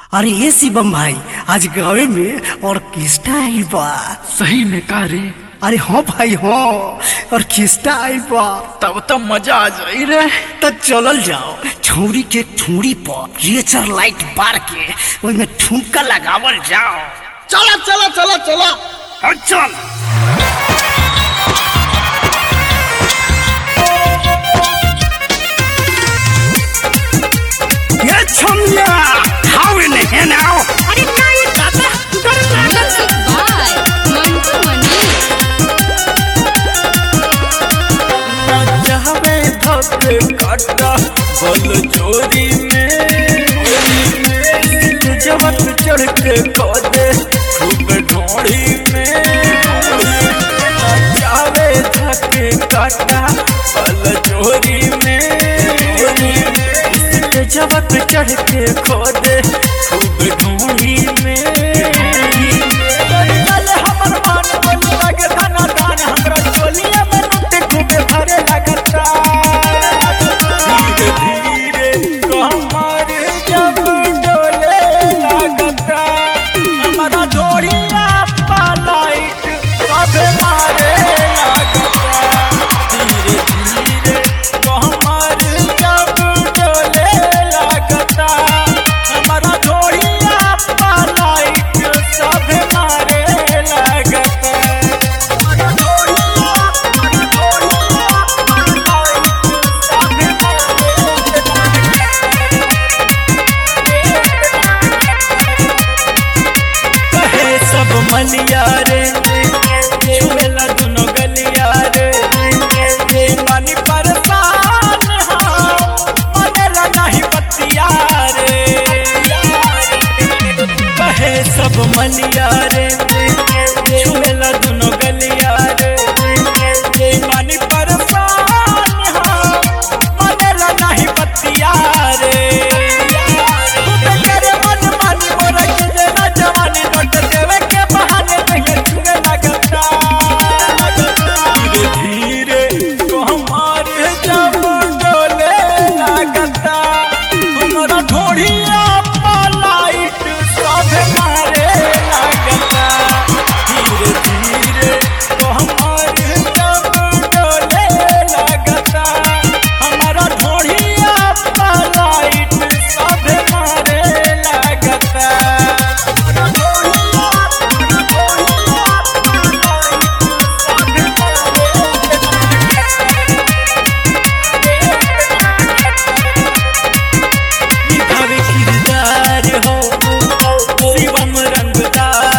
अरे ये शिवम भाई, आज गाँव में ऑर्केस्ट्रा आइल बा। सही में का रे? अरे हाँ भाई हाँ, ऑर्केस्ट्रा आइल बा। तब तो मजा आ जाई रे। तो चलल जाओ, छौरी के ठुड़ी पर रेचर लाइट बार के ओइमे ठुमका लगावल जाओ। चला चला चला चला चल ये छमिया हाउ इन है नाउ। अरे नहीं दादा, Music by Mantu Mani. जहवे धके काटा बल चोरी में जवत चढ़ के खोदे खूब ढोड़ी में। जहवे धके काटा बल चोरी में जवत चढ़ के खोदे खूब ढोड़ी में। हमर मन बन लगे धना दान हमरा चोलिया में लुटे खूबे भरे लगता। धीरे धीरे कमर जब डोले लगता हमारा जोड़िया पालाइट सब मारे लगता। धीरे धीरे कमर जब डोले लगता हमारा जोड़िया पालाइट सब मारे लगता। कहे सब मलिया रे छुएला दोनों गलिया रे मानी परेशान मनेला नहीं बतिया रे। कहे सब मलिया रे छुएला दोनों गलिया रे मानी परेशान मनेला नहीं बतिया रे। धीरे धीरे हमारे जब डोले लगता हमारा ढोढ़िया पालाइट सब मारे लगता। धीरे धीरे हमारे जब डोले लगता हमारा ढोढ़िया पालाइट सब मारे लगता। शिवम रंगदार